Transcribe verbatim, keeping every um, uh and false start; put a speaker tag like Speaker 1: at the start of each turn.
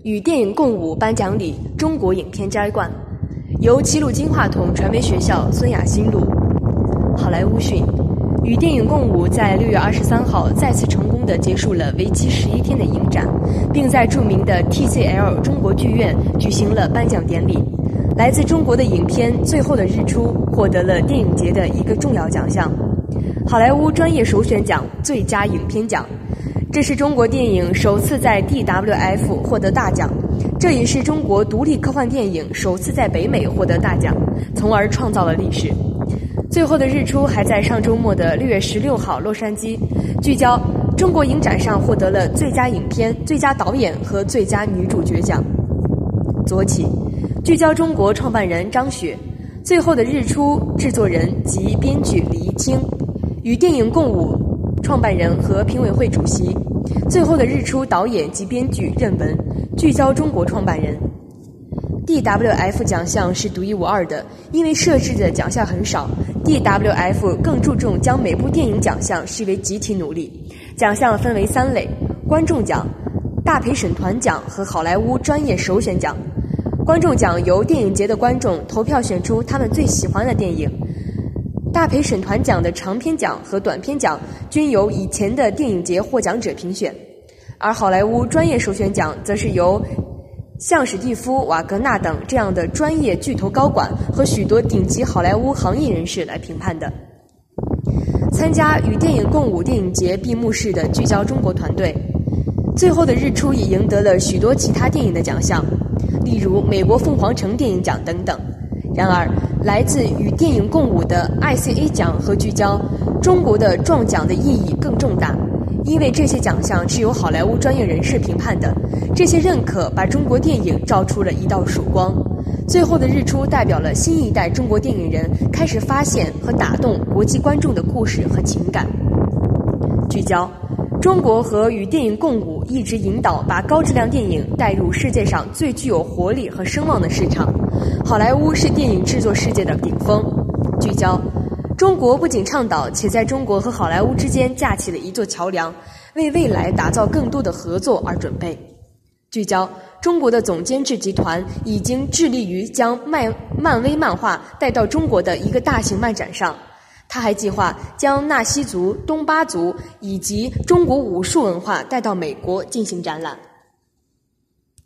Speaker 1: 与电影共舞颁奖礼中国影片摘冠，由齐鲁金话筒传媒学校孙雅欣录。好莱坞讯，与电影共舞在六月二十三号再次成功地结束了为期十一天的影展，并在著名的 T C L 中国剧院举行了颁奖典礼。来自中国的影片《最后的日出》获得了电影节的一个重要奖项——好莱坞专业首选奖最佳影片奖。这是中国电影首次在 D W F 获得大奖，这也是中国独立科幻电影首次在北美获得大奖，从而创造了历史。最后的日出还在上周末的六月十六号洛杉矶聚焦中国影展上获得了最佳影片、最佳导演和最佳女主角奖。左起聚焦中国创办人张雪，最后的日出制作人及编剧李一清，与电影共舞创办人和评委会主席，最后的日出导演及编剧任文，聚焦中国创办人。D W F 奖项是独一无二的，因为设置的奖项很少， D W F 更注重将每部电影奖项视为集体努力。奖项分为三类：观众奖、大陪审团奖和好莱坞专业首选奖。观众奖由电影节的观众投票选出他们最喜欢的电影，大陪审团奖的长篇奖和短篇奖均由以前的电影节获奖者评选，而好莱坞专业首选奖则是由像史蒂夫·瓦格纳等这样的专业巨头高管和许多顶级好莱坞行业人士来评判的。参加与电影共舞电影节闭幕式的聚焦中国团队，最后的日出也赢得了许多其他电影的奖项，例如美国凤凰城电影奖等等。然而，来自与电影共舞的 I C A 奖和聚焦中国的撞奖的意义更重大，因为这些奖项是由好莱坞专业人士评判的，这些认可把中国电影照出了一道曙光。最后的日出代表了新一代中国电影人开始发现和打动国际观众的故事和情感。聚焦中国和与电影共舞一直引导把高质量电影带入世界上最具有活力和声望的市场。好莱坞是电影制作世界的顶峰。聚焦中国不仅倡导，且在中国和好莱坞之间架起了一座桥梁，为未来打造更多的合作而准备。聚焦中国的总监制集团已经致力于将漫漫威漫画带到中国的一个大型漫展上，他还计划将纳西族、东巴族以及中国武术文化带到美国进行展览。